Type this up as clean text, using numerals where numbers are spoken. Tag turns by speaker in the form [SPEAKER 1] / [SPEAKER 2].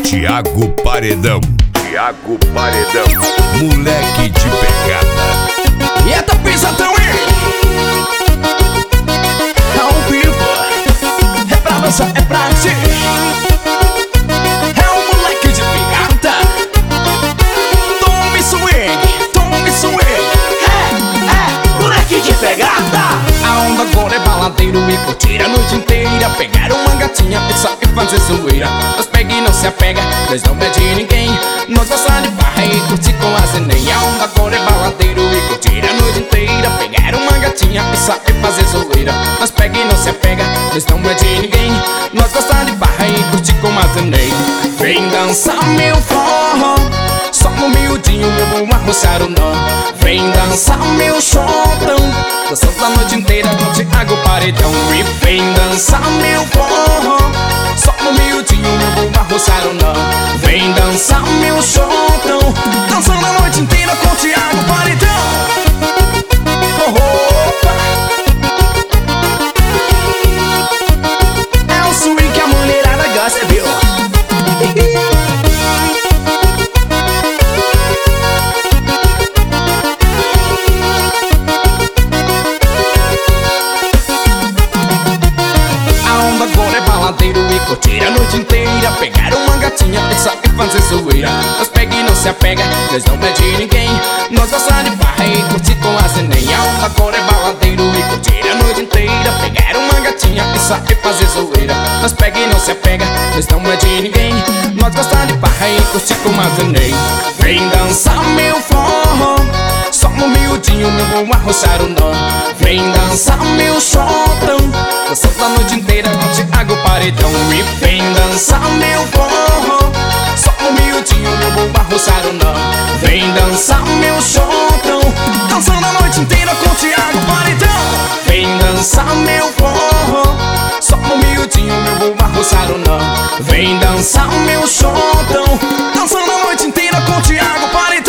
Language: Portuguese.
[SPEAKER 1] Thiago Paredão. Thiago Paredão, moleque de pegada.
[SPEAKER 2] E eita pisadão, hein? Ao vivo, é pra dançar, é pra ti. É o moleque de pegada. Tome swing. Moleque de pegada. A onda agora é baladeiro e curtir a noite inteira. Pegar uma gatinha, pensar e fazer zoeira. Nós pega e não se apega, nós não pede ninguém. Nós gostamos de barra e curtir com a zeneia. A onda agora é baladeiro e curtir a noite inteira. Pegar uma gatinha, pensar e fazer zoeira. Nós pega e não se apega, nós não pede ninguém. Nós gostamos de barra e curtir com a zeneia. Vem dançar meu forró, só no miudinho eu vou arrochar o nó. Vem dançar meu chotão, dançando a noite inteira com Thiago Paredão. E vem dançar meu forró, só no miudinho eu vou arrochar o nó. Vem dançar meu chotão, dançando a noite inteira com Thiago Paredão. Opa! É o swing que a mulherada gosta, viu? Agora é baladeiro e curtir a noite inteira. Pegar uma gatinha, pensar e fazer zoeira. Nós pega e não se apega, nós não pede ninguém. Nós gostamos de barra e curtir com a zeneia. Agora é baladeiro e curtir a noite inteira. Pegar uma gatinha, pensar e fazer zoeira. Nós pega e não se apega, nós não pede ninguém. Nós gostamos de barra e curtir com a zeneia. Vem dançar meu forró, só no miudinho eu vou arrochar o nó. Vem dançar meu chotão, dançando a noite inteira com Thiago Paredão. E vem dançar meu forró, só no miudinho eu vou arrochar o nó. Vem dançar meu chotão, dançando a noite inteira com Thiago Paredão. Vem dançar meu forró, só no miudinho eu vou arrochar o nó. Vem dançar meu chotão, dançando a noite inteira com Thiago Paredão.